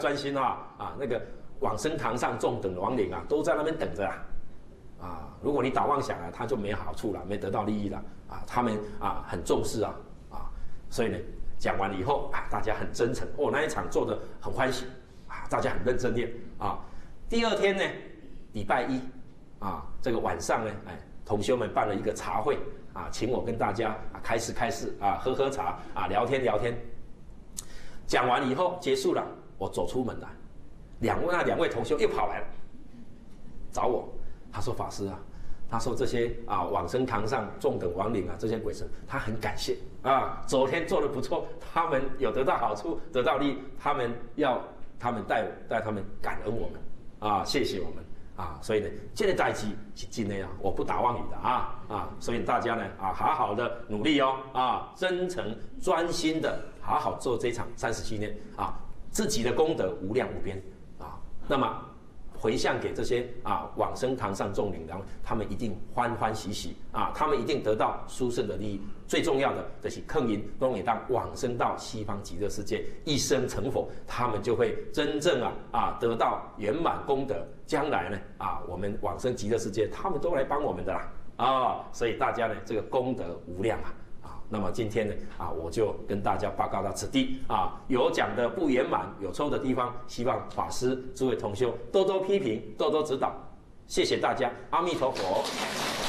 专心那个往生堂上众等亡灵都在那边等着如果你打妄想他就没好处了，没得到利益了他们很重视所以呢，讲完了以后大家很真诚那一场做得很欢喜大家很认真念第二天呢，礼拜一这个晚上呢，同修们办了一个茶会请我跟大家开始喝茶聊天。讲完以后结束了，我走出门来，那两位同修又跑来了找我，他说法师他说这些往生堂上众等亡灵这些鬼神，他很感谢昨天做得不错，他们有得到好处，得到利益，他们带他们感恩我们谢谢我们所以呢，这个代志是真的我不打妄语的所以大家呢好好的努力真诚专心的好好做这场37年自己的功德无量无边那么回向给这些往生堂上众灵，然后他们一定欢欢喜喜他们一定得到殊胜的利益。最重要的就是坑因都也当往生到西方极乐世界，一生成佛，他们就会真正得到圆满功德。将来呢我们往生极乐世界，他们都来帮我们的啦所以大家呢这个功德无量那么今天呢我就跟大家报告到此地有讲的不圆满有错的地方，希望法师诸位同修多多批评，多多指导，谢谢大家，阿弥陀佛。